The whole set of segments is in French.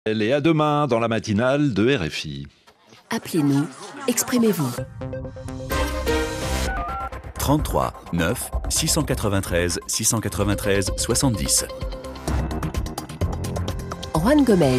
Et à demain dans la matinale de RFI. Appelez-nous, exprimez-vous. 33 9 693 693 70. Juan Gomez.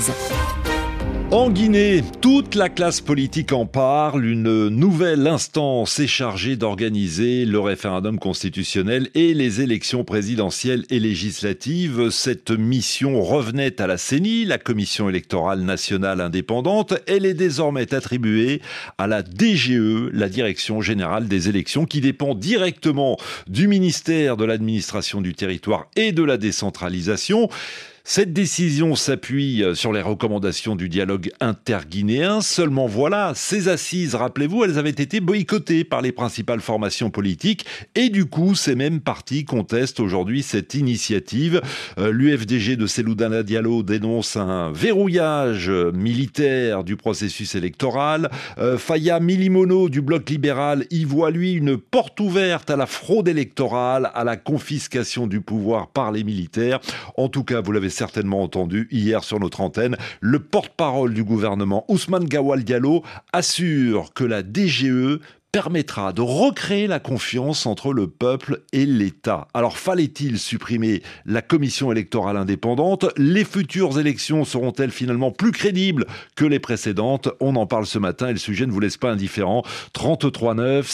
En Guinée, toute la classe politique en parle. Une nouvelle instance est chargée d'organiser le référendum constitutionnel et les élections présidentielles et législatives. Cette mission revenait à la CENI, la Commission électorale nationale indépendante. Elle est désormais attribuée à la DGE, la Direction générale des élections, qui dépend directement du ministère de l'administration du territoire et de la décentralisation. Cette décision s'appuie sur les recommandations du dialogue interguinéen. Seulement voilà, ces assises, rappelez-vous, elles avaient été boycottées par les principales formations politiques et du coup, ces mêmes partis contestent aujourd'hui cette initiative. L'UFDG de Seloudana Diallo dénonce un verrouillage militaire du processus électoral. Faya Milimono du Bloc libéral y voit, lui, une porte ouverte à la fraude électorale, à la confiscation du pouvoir par les militaires. En tout cas, vous l'avez certainement entendu hier sur notre antenne, le porte-parole du gouvernement, Ousmane Gawal Diallo, assure que la DGE permettra de recréer la confiance entre le peuple et l'État. Alors fallait-il supprimer la commission électorale indépendante ? Les futures élections seront-elles finalement plus crédibles que les précédentes ? On en parle ce matin et le sujet ne vous laisse pas indifférent. 33 9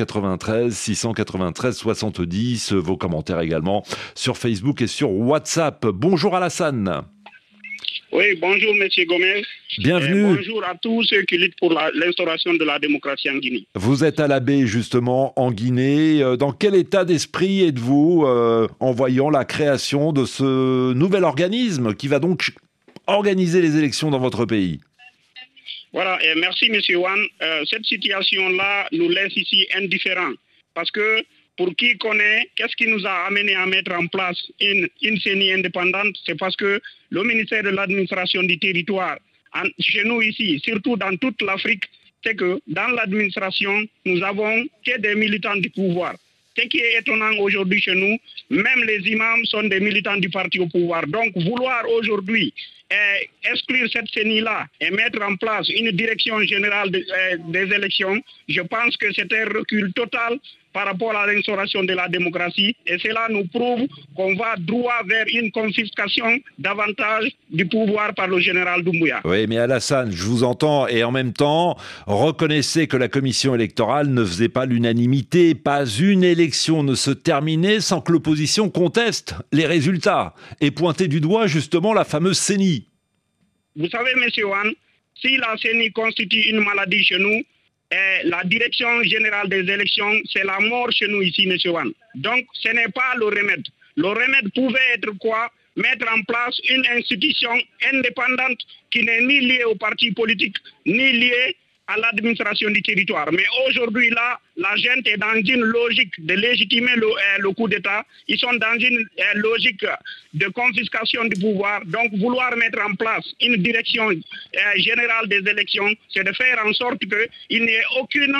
693 693 70. Vos commentaires également sur Facebook et sur WhatsApp. Bonjour Alassane. Oui, bonjour Monsieur Gomez. Bienvenue. Bonjour à tous ceux qui luttent pour l'instauration de la démocratie en Guinée. Vous êtes à la baie justement en Guinée. Dans quel état d'esprit êtes-vous en voyant la création de ce nouvel organisme qui va donc organiser les élections dans votre pays ? Voilà, et merci Monsieur Wan. Cette situation-là nous laisse ici indifférents parce que pour qui connaît, qu'est-ce qui nous a amené à mettre en place une CENI indépendante? C'est parce que le ministère de l'administration du territoire, chez nous ici, surtout dans toute l'Afrique, c'est que dans l'administration, nous avons que des militants du pouvoir. Ce qui est étonnant aujourd'hui chez nous, même les imams sont des militants du parti au pouvoir. Donc vouloir aujourd'hui exclure cette CENI-là et mettre en place une direction générale des élections, je pense que c'est un recul total par rapport à l'instauration de la démocratie. Et cela nous prouve qu'on va droit vers une confiscation davantage du pouvoir par le général Doumbouya. Oui, mais Alassane, je vous entends et en même temps, reconnaissez que la commission électorale ne faisait pas l'unanimité. Pas une élection ne se terminait sans que l'opposition conteste les résultats et pointer du doigt justement la fameuse CENI. Vous savez, monsieur Wan, si la CENI constitue une maladie chez nous, la direction générale des élections, c'est la mort chez nous ici, monsieur Wan. Donc, ce n'est pas le remède. Le remède pouvait être quoi? Mettre en place une institution indépendante qui n'est ni liée au parti politique, ni liée à l'administration du territoire. Mais aujourd'hui, là, la gente est dans une logique de légitimer le coup d'État. Ils sont dans une logique de confiscation du pouvoir. Donc, vouloir mettre en place une direction générale des élections, c'est de faire en sorte qu'il n'y ait aucune,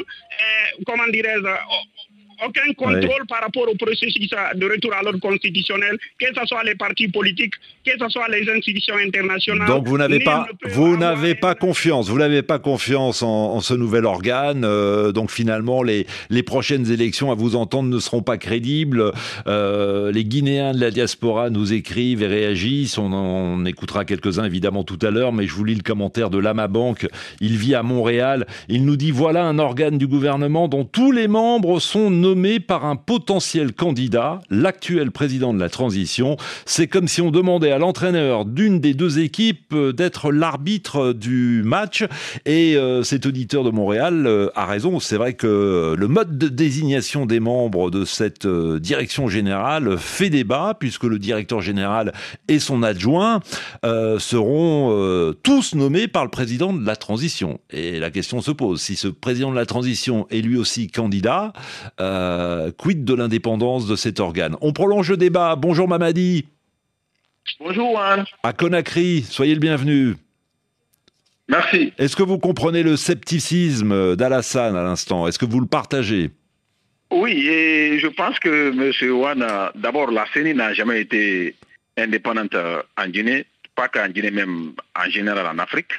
aucun contrôle par rapport au processus de retour à l'ordre constitutionnel, que ce soit les partis politiques, que ce soit les institutions internationales. Donc vous n'avez pas confiance en ce nouvel organe. Donc finalement, les prochaines élections, à vous entendre, ne seront pas crédibles. Les Guinéens de la diaspora nous écrivent et réagissent. On écoutera quelques-uns évidemment tout à l'heure, mais je vous lis le commentaire de Lama Bank. Il vit à Montréal. Il nous dit: voilà un organe du gouvernement dont tous les membres sont nommés par un potentiel candidat, l'actuel président de la transition. C'est comme si on demandait à l'entraîneur d'une des deux équipes d'être l'arbitre du match. Et cet auditeur de Montréal a raison. C'est vrai que le mode de désignation des membres de cette direction générale fait débat, puisque le directeur général et son adjoint seront tous nommés par le président de la transition. Et la question se pose, si ce président de la transition est lui aussi candidat, quid de l'indépendance de cet organe? On prolonge le débat. Bonjour Mamadi. Bonjour Juan. À Conakry, soyez le bienvenu. Merci. Est-ce que vous comprenez le scepticisme d'Alassane à l'instant? Est-ce que vous le partagez? Oui, et je pense que M. Juan, d'abord la CENI n'a jamais été indépendante en Guinée. pas qu'en Guinée, même en général en Afrique.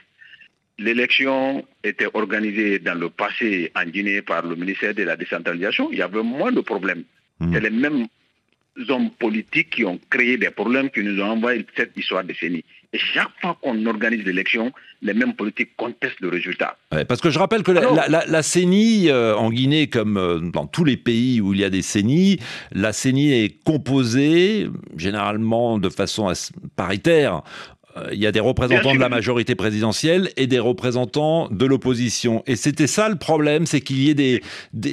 L'élection était organisée dans le passé en Guinée par le ministère de la décentralisation. Il y avait moins de problèmes. C'est les mêmes hommes politiques qui ont créé des problèmes, qui nous ont envoyé cette histoire de CENI. Et chaque fois qu'on organise l'élection, les mêmes politiques contestent le résultat. Ouais, parce que je rappelle que la CENI, en Guinée, comme dans tous les pays où il y a des CENI, la CENI est composée, généralement de façon paritaire. Il y a des représentants de la majorité présidentielle et des représentants de l'opposition. Et c'était ça le problème, c'est qu'il y ait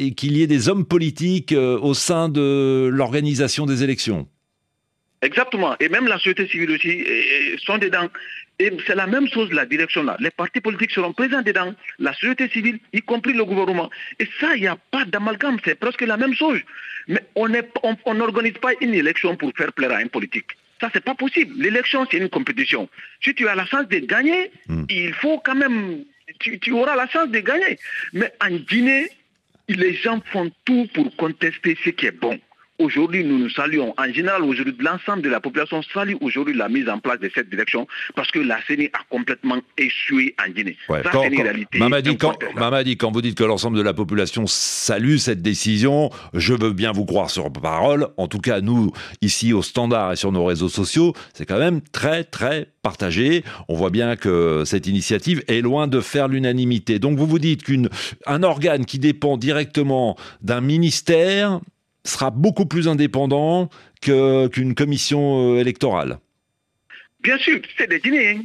des hommes politiques au sein de l'organisation des élections. Exactement. Et même la société civile aussi sont dedans. Et c'est la même chose, la direction là. Les partis politiques seront présents dedans, la société civile, y compris le gouvernement. Et ça, il n'y a pas d'amalgame, c'est presque la même chose. Mais on n'organise pas une élection pour faire plaire à un politique. Ça, c'est pas possible. L'élection, c'est une compétition. Si tu as la chance de gagner, il faut quand même... Tu auras la chance de gagner. Mais en Guinée, les gens font tout pour contester ce qui est bon. Aujourd'hui, nous nous saluons. En général, aujourd'hui, l'ensemble de la population salue aujourd'hui la mise en place de cette direction parce que la CENI a complètement échoué en Guinée. Ouais, ça, c'est une réalité. Mamadi, quand vous dites que l'ensemble de la population salue cette décision, je veux bien vous croire sur parole. En tout cas, nous, ici au Standard et sur nos réseaux sociaux, c'est quand même très, très partagé. On voit bien que cette initiative est loin de faire l'unanimité. Donc, vous vous dites qu'un organe qui dépend directement d'un ministère sera beaucoup plus indépendant qu'une commission électorale. Bien sûr, c'est des Guinéens.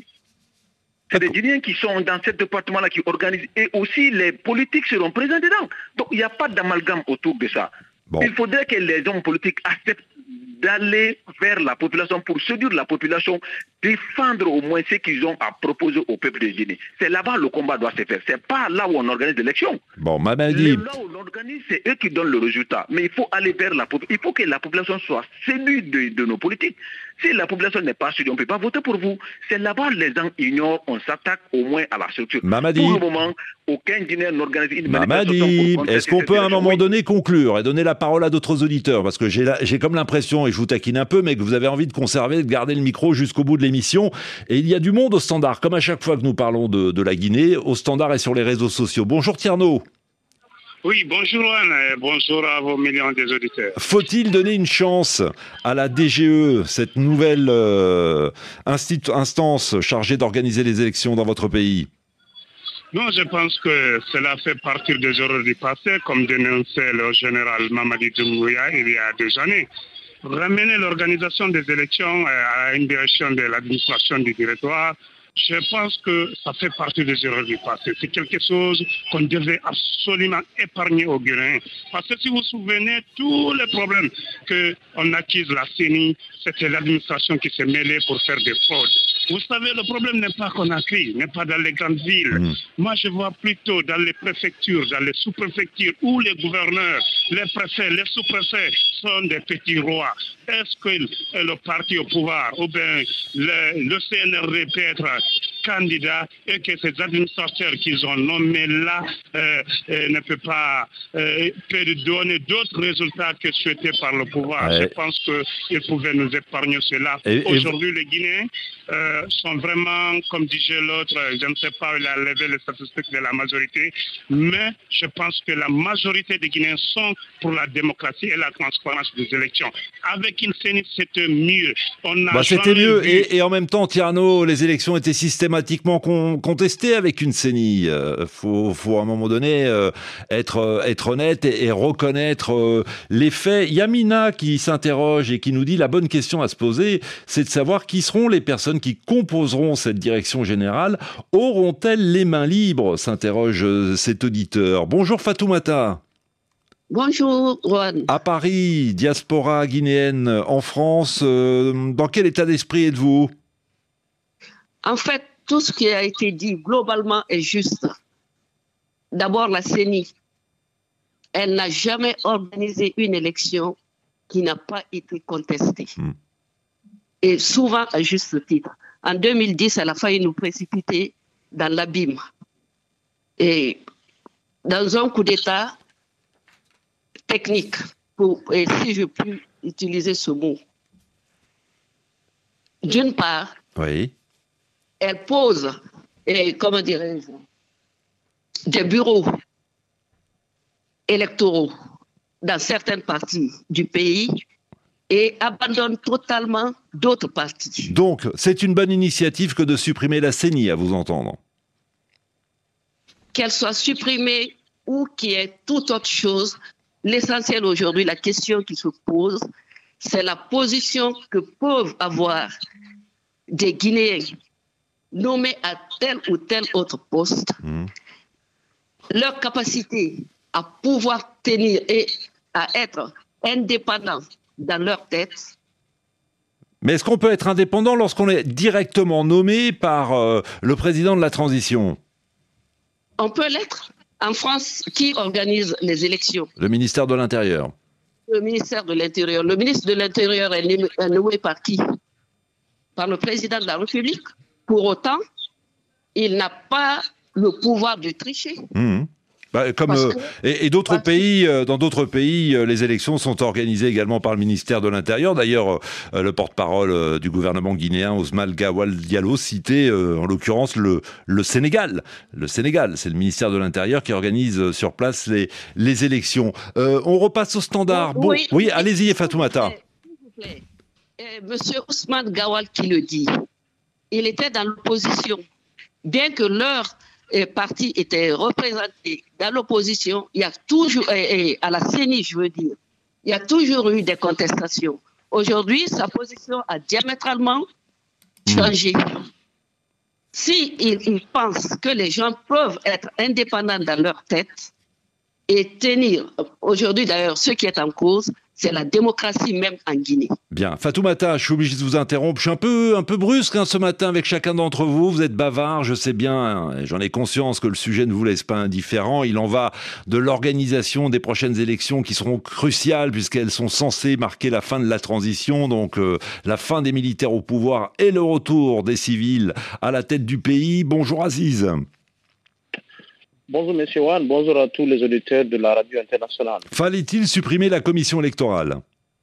C'est des Guinéens qui sont dans ce département-là, qui organisent. Et aussi, les politiques seront présents dedans. Donc, il n'y a pas d'amalgame autour de ça. Bon. Il faudrait que les hommes politiques acceptent d'aller vers la population pour séduire la population, défendre au moins ce qu'ils ont à proposer au peuple de Guinée. C'est là-bas le combat doit se faire. C'est pas là où on organise l'élection. Bon, Mamadi. Là où on organise, c'est eux qui donnent le résultat. Mais il faut aller vers la population. Il faut que la population soit séduite de nos politiques. Si la population n'est pas séduite, on ne peut pas voter pour vous. C'est là-bas les gens ignorent, on s'attaque au moins à la structure. Mamadi. Pour le moment, aucun Guinéen n'organise une manifestation. Est-ce qu'on peut à un moment donné conclure et donner la parole à d'autres auditeurs? Parce que j'ai comme l'impression, et je vous taquine un peu, mais que vous avez envie de conserver, de garder le micro jusqu'au bout de l'émission. Et il y a du monde au Standard, comme à chaque fois que nous parlons de la Guinée, au Standard et sur les réseaux sociaux. Bonjour Tierno. Oui, bonjour Anne, bonjour à vos millions des auditeurs. Faut-il donner une chance à la DGE, cette nouvelle instance chargée d'organiser les élections dans votre pays? Non, je pense que cela fait partie des erreurs du passé, comme dénonçait le général Mamadi Doumbouya il y a 2 années. Ramener l'organisation des élections à une direction de l'administration du territoire, je pense que ça fait partie des erreurs du passé. C'est quelque chose qu'on devait absolument épargner aux Guinéens. Parce que si vous vous souvenez, tous les problèmes qu'on accuse la CENI, c'était l'administration qui s'est mêlée pour faire des fraudes. Vous savez, le problème n'est pas Conakry, n'est pas dans les grandes villes. Moi, je vois plutôt dans les préfectures, dans les sous-préfectures, où les gouverneurs, les préfets, les sous-préfets sont des petits rois. Est-ce que le parti au pouvoir, ou bien le CNRD peut être candidat et que ces administrateurs qu'ils ont nommés là ne peut pas peut donner d'autres résultats que souhaités par le pouvoir. Je pense qu'ils pouvaient nous épargner cela. Aujourd'hui, les Guinéens sont vraiment, comme disait l'autre, je ne sais pas, il a levé les statistiques de la majorité, mais je pense que la majorité des Guinéens sont pour la démocratie et la transparence des élections. Avec une CENI, c'était mieux. C'était mieux, et en même temps, Tierno, les élections étaient systématiquement contestées avec une CENI. Faut à un moment donné être honnête et reconnaître les faits. Yamina qui s'interroge et qui nous dit la bonne question à se poser, c'est de savoir qui seront les personnes qui composeront cette direction générale. Auront-elles les mains libres, s'interroge cet auditeur. Bonjour Fatoumata. Bonjour Juan. À Paris, diaspora guinéenne en France, dans quel état d'esprit êtes-vous? En fait, tout ce qui a été dit globalement est juste. D'abord, la CENI, elle n'a jamais organisé une élection qui n'a pas été contestée. Et souvent à juste titre. En 2010, elle a failli nous précipiter dans l'abîme. Et dans un coup d'État technique, et si je puis utiliser ce mot, d'une part, elle pose, comment dirais-je, des bureaux électoraux dans certaines parties du pays et abandonne totalement d'autres parties. Donc, c'est une bonne initiative que de supprimer la CENI, à vous entendre. Qu'elle soit supprimée ou qu'il y ait toute autre chose, l'essentiel aujourd'hui, la question qui se pose, c'est la position que peuvent avoir des Guinéens nommés à tel ou tel autre poste, leur capacité à pouvoir tenir et à être indépendants dans leur tête. Mais est-ce qu'on peut être indépendant lorsqu'on est directement nommé par le président de la transition ? On peut l'être. En France, qui organise les élections ? Le ministère de l'Intérieur. Le ministère de l'Intérieur. Le ministre de l'Intérieur est nommé par qui ? Par le président de la République. Pour autant, il n'a pas le pouvoir de tricher. Et d'autres pays, dans d'autres pays, les élections sont organisées également par le ministère de l'Intérieur. D'ailleurs, le porte-parole du gouvernement guinéen, Ousmane Gawal Diallo, citait en l'occurrence le Sénégal. Le Sénégal, c'est le ministère de l'Intérieur qui organise sur place les élections. On repasse au standard. Oui, allez-y, Fatoumata. S'il vous plaît. Monsieur Ousmane Gawal qui le dit, il était dans l'opposition. Bien que leur parti était représenté dans l'opposition, il y a toujours, à la CENI, je veux dire, il y a toujours eu des contestations. Aujourd'hui, sa position a diamétralement changé. Si il pense que les gens peuvent être indépendants dans leur tête et tenir, aujourd'hui d'ailleurs, ce qui est en cause, c'est la démocratie même en Guinée. Bien. Fatoumata, je suis obligé de vous interrompre. Je suis un peu brusque ce matin avec chacun d'entre vous. Vous êtes bavard, je sais bien, et j'en ai conscience que le sujet ne vous laisse pas indifférent. Il en va de l'organisation des prochaines élections qui seront cruciales puisqu'elles sont censées marquer la fin de la transition, donc la fin des militaires au pouvoir et le retour des civils à la tête du pays. Bonjour Aziz. Bonjour M. Wan, bonjour à tous les auditeurs de la radio internationale. Fallait-il supprimer la commission électorale ?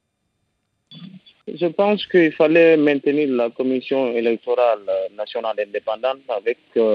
Je pense qu'il fallait maintenir la commission électorale nationale indépendante avec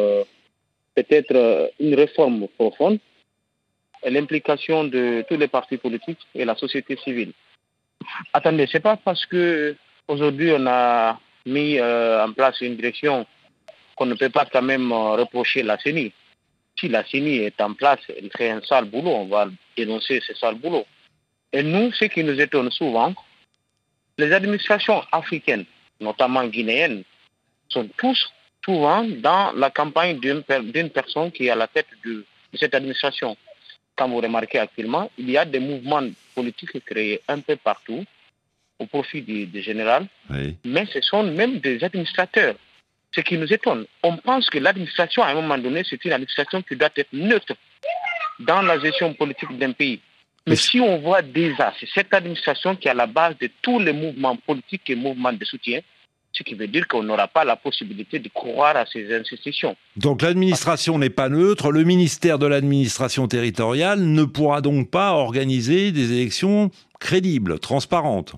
peut-être une réforme profonde et l'implication de tous les partis politiques et la société civile. Attendez, c'est pas parce que aujourd'hui on a mis en place une direction qu'on ne peut pas quand même reprocher la CENI. Si la CENI est en place, elle fait un sale boulot, on va dénoncer ce sale boulot. Et nous, ce qui nous étonne souvent, les administrations africaines, notamment guinéennes, sont tous souvent dans la campagne d'une personne qui est à la tête de cette administration. Comme vous remarquez actuellement, il y a des mouvements politiques créés un peu partout au profit du général, mais ce sont même des administrateurs. Ce qui nous étonne, on pense que l'administration, à un moment donné, c'est une administration qui doit être neutre dans la gestion politique d'un pays. Mais si on voit déjà, c'est cette administration qui est à la base de tous les mouvements politiques et mouvements de soutien, ce qui veut dire qu'on n'aura pas la possibilité de croire à ces institutions. Donc l'administration n'est pas neutre, le ministère de l'administration territoriale ne pourra donc pas organiser des élections crédibles, transparentes.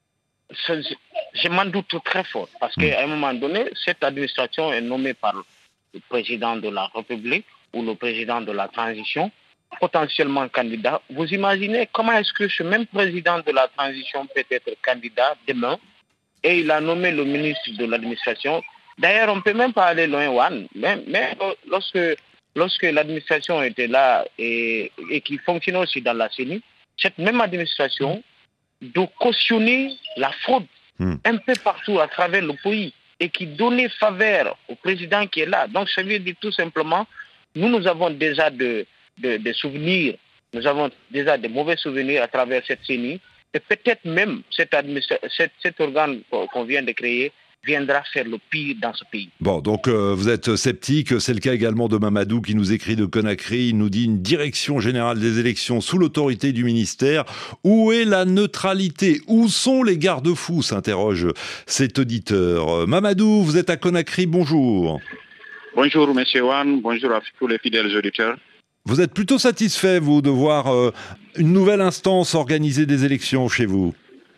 Je m'en doute très fort, parce qu'à un moment donné, cette administration est nommée par le président de la République ou le président de la transition, potentiellement candidat. Vous imaginez comment est-ce que ce même président de la transition peut être candidat demain et il a nommé le ministre de l'administration. D'ailleurs, on ne peut même pas aller loin, Juan, mais lorsque l'administration était là et qui fonctionnait aussi dans la CENI, cette même administration de cautionner la fraude un peu partout à travers le pays et qui donnait faveur au président qui est là. Donc, ça veut dire tout simplement, nous avons déjà des souvenirs, nous avons déjà de mauvais souvenirs à travers cette CENI et peut-être même cet organe qu'on vient de créer viendra faire le pire dans ce pays. Bon, donc vous êtes sceptique, c'est le cas également de Mamadou qui nous écrit de Conakry, il nous dit une direction générale des élections sous l'autorité du ministère. Où est la neutralité ? Où sont les garde-fous ? S'interroge cet auditeur. Mamadou, vous êtes à Conakry, bonjour. Bonjour M. Wan, bonjour à tous les fidèles auditeurs. Vous êtes plutôt satisfait, vous, de voir une nouvelle instance organiser des élections chez vous ?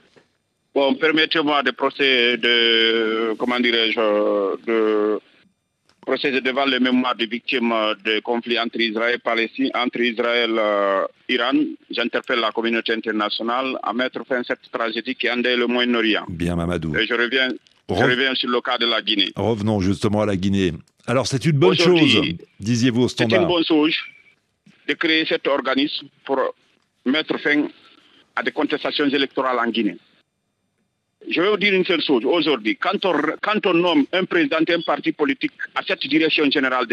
Bon, permettez-moi de procéder de procéder devant les mémoires des victimes des conflits entre Israël et Palestine, entre Israël et Iran. J'interpelle la communauté internationale à mettre fin à cette tragédie qui endeuille le Moyen-Orient. Bien, Mamadou. Et je reviens sur le cas de la Guinée. Revenons justement à la Guinée. Alors, c'est une bonne chose, disiez-vous au Standard. C'est une bonne chose de créer cet organisme pour mettre fin à des contestations électorales en Guinée. Je vais vous dire une seule chose. Aujourd'hui, quand on nomme un président d'un parti politique à cette direction générale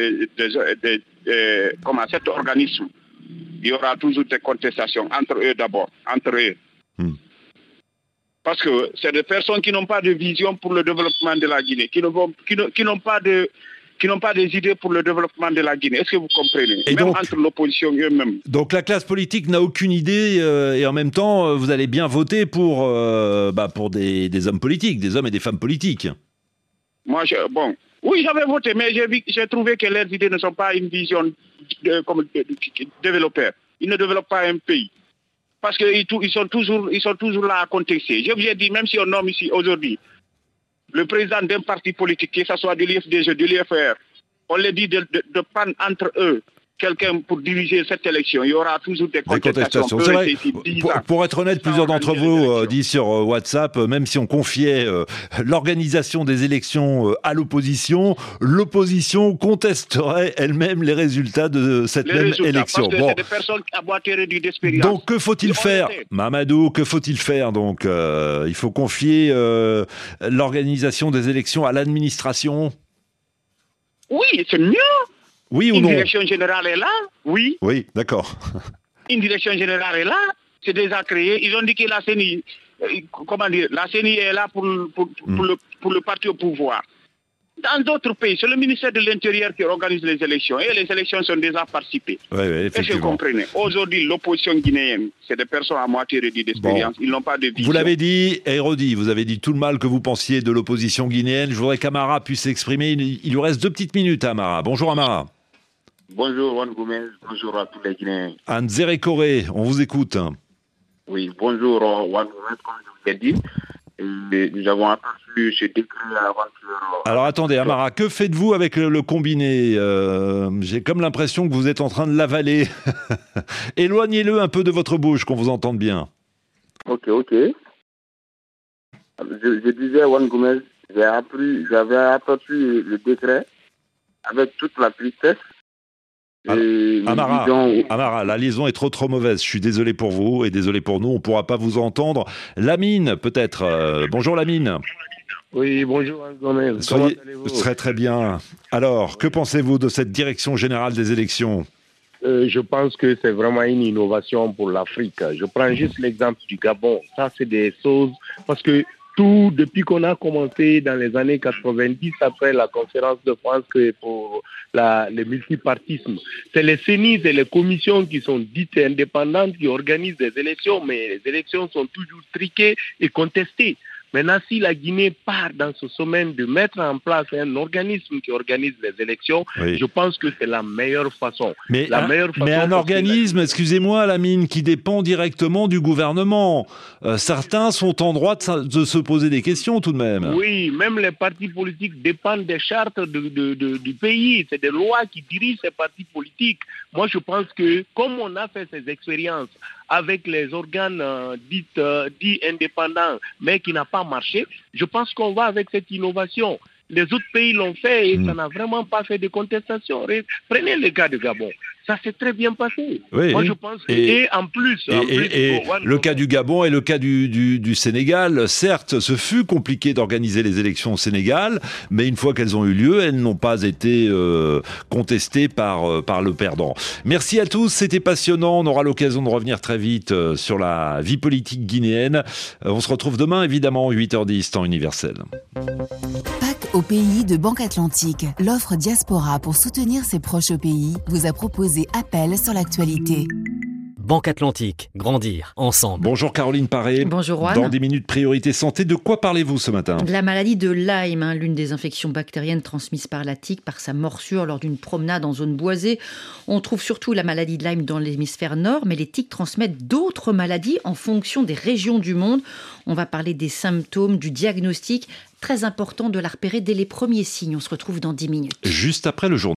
comme à cet organisme, il y aura toujours des contestations entre eux d'abord, entre eux. Parce que c'est des personnes qui n'ont pas de vision pour le développement de la Guinée, qui n'ont pas des idées pour le développement de la Guinée. Est-ce que vous comprenez? Et même donc, entre l'opposition eux-mêmes. Donc la classe politique n'a aucune idée et en même temps, vous allez bien voter pour des hommes politiques, des hommes et des femmes politiques. Moi, oui, j'avais voté, mais j'ai trouvé que leurs idées ne sont pas une vision comme développeurs. Ils ne développent pas un pays. Parce qu'ils sont toujours là à contester. Je vous ai dit, même si on nomme ici aujourd'hui le président d'un parti politique, que ce soit de l'IFDG, de l'IFR, on leur dit de prendre entre eux quelqu'un pour diriger cette élection. Il y aura toujours des contestations. C'est vrai. Pour être honnête, plusieurs d'entre vous disent sur WhatsApp, même si on confiait l'organisation des élections à l'opposition, l'opposition contesterait elle-même les résultats de cette même élection. Parce que c'est des personnes à boîte réduite d'expérience. Donc que faut-il faire, Mamadou? Que faut-il faire? Donc il faut confier l'organisation des élections à l'administration? Oui, c'est mieux. Oui ou non? Une direction générale est là, oui. Oui, d'accord. Une direction générale est là, c'est déjà créé. Ils ont dit que la CENI, la CENI est là pour le parti au pouvoir. Dans d'autres pays, c'est le ministère de l'Intérieur qui organise les élections et les élections sont déjà participées. Oui, est-ce que vous comprenez? Aujourd'hui, l'opposition guinéenne, c'est des personnes à moitié réduites d'expérience. Ils n'ont pas de vision. Vous l'avez dit et redit, vous avez dit tout le mal que vous pensiez de l'opposition guinéenne. Je voudrais qu'Amara puisse s'exprimer. Il lui reste 2 petites minutes, Amara. Bonjour, Amara. Bonjour Juan Gomez, bonjour à tous les Guinéens. Anne Zérékoré, on vous écoute. Oui, bonjour Juan Gomez, comme je vous l'ai dit. Nous avons aperçu ce décret avant-hier. Alors attendez, Amara, que faites-vous avec le combiné? J'ai comme l'impression que vous êtes en train de l'avaler. Éloignez-le un peu de votre bouche, qu'on vous entende bien. Ok. Je disais, Juan Gomez, j'avais aperçu le décret avec toute la tristesse. Amara, la liaison est trop mauvaise. Je suis désolé pour vous et désolé pour nous. On ne pourra pas vous entendre. Lamine, peut-être. Bonjour, Lamine. Oui, bonjour, Gomez. Comment allez-vous? Très bien. Alors, que pensez-vous de cette direction générale des élections? Je pense que c'est vraiment une innovation pour l'Afrique. Je prends juste l'exemple du Gabon. Ça, c'est des choses... Parce que depuis qu'on a commencé dans les années 90, après la conférence de France pour le multipartisme, c'est les CENI et les commissions qui sont dites indépendantes qui organisent des élections, mais les élections sont toujours triquées et contestées. Maintenant, si la Guinée part dans ce domaine de mettre en place un organisme qui organise les élections, je pense que c'est la meilleure façon. Mais un organisme, excusez-moi, Lamine, qui dépend directement du gouvernement. Certains sont en droit de se poser des questions tout de même. Oui, même les partis politiques dépendent des chartes du pays. C'est des lois qui dirigent ces partis politiques. Moi, je pense que comme on a fait ces expériences avec les organes dits indépendants, mais qui n'a pas marché, je pense qu'on va avec cette innovation. Les autres pays l'ont fait et ça n'a vraiment pas fait de contestation. Prenez le cas de Gabon. Ça s'est très bien passé. Oui, moi, je pense que... Et en plus... le cas du Gabon et le cas du Sénégal, certes, ce fut compliqué d'organiser les élections au Sénégal, mais une fois qu'elles ont eu lieu, elles n'ont pas été contestées par le perdant. Merci à tous, c'était passionnant. On aura l'occasion de revenir très vite sur la vie politique guinéenne. On se retrouve demain, évidemment, 8h10, temps universel. Pâques au pays de Banque Atlantique. L'offre Diaspora pour soutenir ses proches au pays vous a proposé Appel sur l'actualité. Banque Atlantique, grandir ensemble. Bonjour Caroline Paré. Bonjour Juan. Dans 10 minutes priorité santé, de quoi parlez-vous ce matin ? La maladie de Lyme, l'une des infections bactériennes transmises par la tique, par sa morsure lors d'une promenade en zone boisée. On trouve surtout la maladie de Lyme dans l'hémisphère nord, mais les tiques transmettent d'autres maladies en fonction des régions du monde. On va parler des symptômes, du diagnostic. Très important de la repérer dès les premiers signes. On se retrouve dans 10 minutes. Juste après le journal.